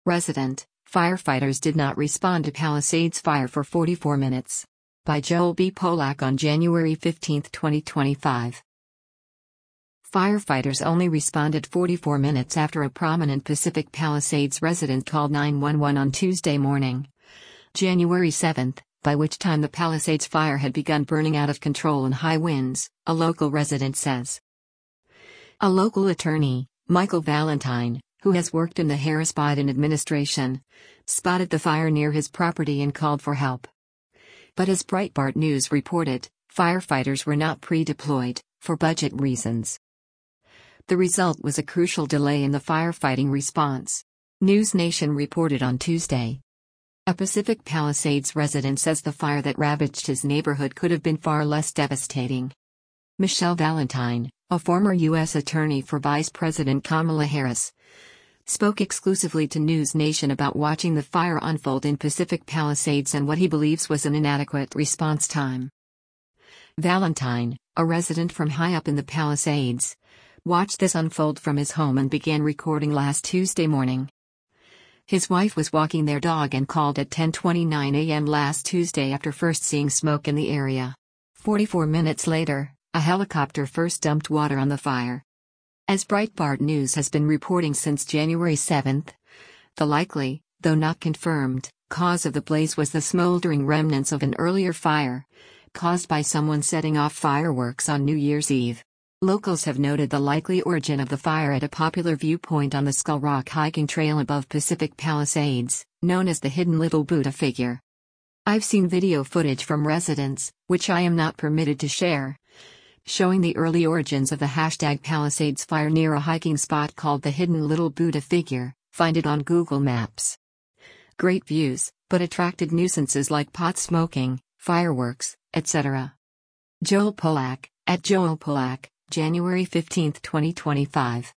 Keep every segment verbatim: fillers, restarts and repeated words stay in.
Resident, firefighters did not respond to Palisades fire for forty-four minutes. By Joel B. Polak on January fifteenth, twenty twenty-five. Firefighters only responded forty-four minutes after a prominent Pacific Palisades resident called nine one one on Tuesday morning, January seventh, by which time the Palisades fire had begun burning out of control in high winds, a local resident says. A local attorney, Michael Valentine, who has worked in the Harris Biden administration, spotted the fire near his property and called for help. But as Breitbart News reported, firefighters were not pre-deployed, for budget reasons. The result was a crucial delay in the firefighting response. News Nation reported on Tuesday. A Pacific Palisades resident says the fire that ravaged his neighborhood could have been far less devastating. Michelle Valentine, a former U S attorney for Vice President Kamala Harris, spoke exclusively to News Nation about watching the fire unfold in Pacific Palisades and what he believes was an inadequate response time. Valentine, a resident from high up in the Palisades, watched this unfold from his home and began recording last Tuesday morning. His wife was walking their dog and called at ten twenty-nine a m last Tuesday after first seeing smoke in the area. forty-four minutes later, a helicopter first dumped water on the fire. As Breitbart News has been reporting since January seventh, the likely, though not confirmed, cause of the blaze was the smoldering remnants of an earlier fire, caused by someone setting off fireworks on New Year's Eve. Locals have noted the likely origin of the fire at a popular viewpoint on the Skull Rock hiking trail above Pacific Palisades, known as the Hidden Little Buddha figure. I've seen video footage from residents, which I am not permitted to share, showing the early origins of the hashtag Palisades fire near a hiking spot called the Hidden Little Buddha figure. Find it on Google Maps. Great views, but attracted nuisances like pot smoking, fireworks, et cetera. Joel Polak, at Joel Polak, January fifteenth, twenty twenty-five.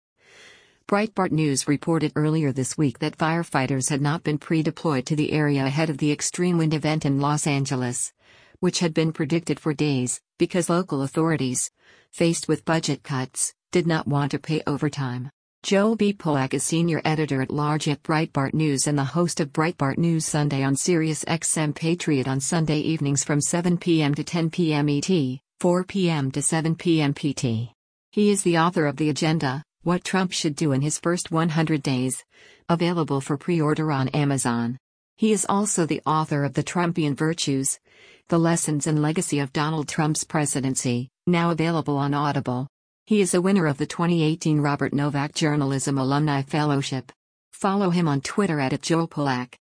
Breitbart News reported earlier this week that firefighters had not been pre-deployed to the area ahead of the extreme wind event in Los Angeles, which had been predicted for days, because local authorities, faced with budget cuts, did not want to pay overtime. Joel B. Polak is senior editor-at-large at Breitbart News and the host of Breitbart News Sunday on Sirius X M Patriot on Sunday evenings from seven p m to ten p m E T, four p m to seven p m P T. He is the author of The Agenda, What Trump Should Do in His First one hundred days, available for pre-order on Amazon. He is also the author of The Trumpian Virtues, The Lessons and Legacy of Donald Trump's Presidency, now available on Audible. He is a winner of the twenty eighteen Robert Novak Journalism Alumni Fellowship. Follow him on Twitter at Joel Polak.